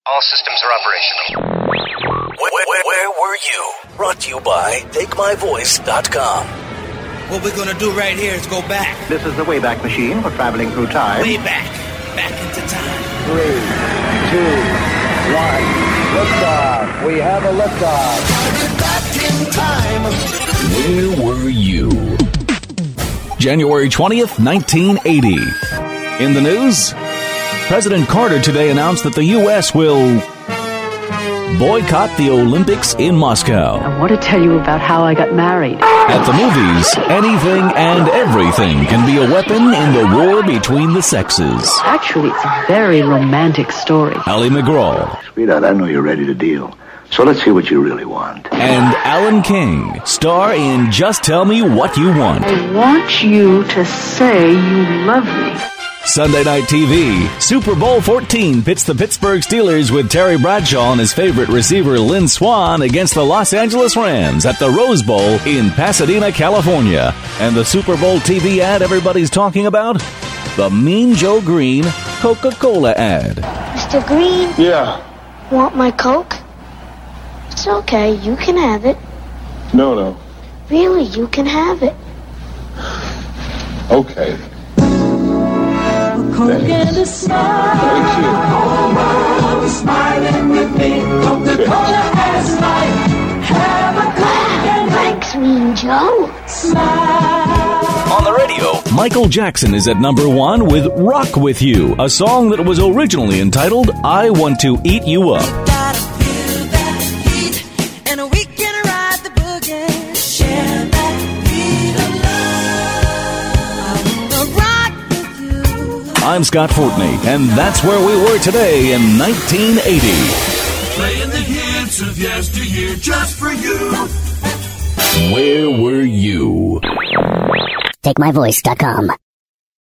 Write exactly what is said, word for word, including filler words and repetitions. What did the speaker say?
All systems are operational. Where, where, where were you? Brought to you by take my voice dot com. What we're going to do right here is go back. This is the Wayback Machine for traveling through time. Way back. Back into time. Three, two, one. Liftoff. We have a liftoff. Back in time. Where were you? January twentieth, nineteen eighty. In the news, President Carter today announced that the U S will boycott the Olympics in Moscow. I want to tell you about how I got married. At the movies, anything and everything can be a weapon in the war between the sexes. Actually, it's a very romantic story. Ali McGraw. Sweetheart, I know you're ready to deal. So let's see what you really want. And Alan King, star in Just Tell Me What You Want. I want you to say you love me. Sunday Night T V, Super Bowl fourteen pits the Pittsburgh Steelers with Terry Bradshaw and his favorite receiver Lynn Swann against the Los Angeles Rams at the Rose Bowl in Pasadena, California. And the Super Bowl T V ad everybody's talking about? The Mean Joe Green Coca-Cola ad. Mister Green? Yeah. Want my Coke? It's okay, you can have it. No, no. Really, you can have it. Okay. Coke and a smile. Thank you. Smiling with me. Coca-Cola has life. Have a Coke and Thanks, Mean Joe. smile. On the radio, Michael Jackson is at number one with Rock With You, a song that was originally entitled I Want to Eat You Up. Gotta feel that heat, and we can ride the boogie. Share that beat of love. I wanna rock with you. I'm Scott Fortney, and that's where we were today in nineteen eighty. Playing the hits of yesteryear just for you. Where were you? take my voice dot com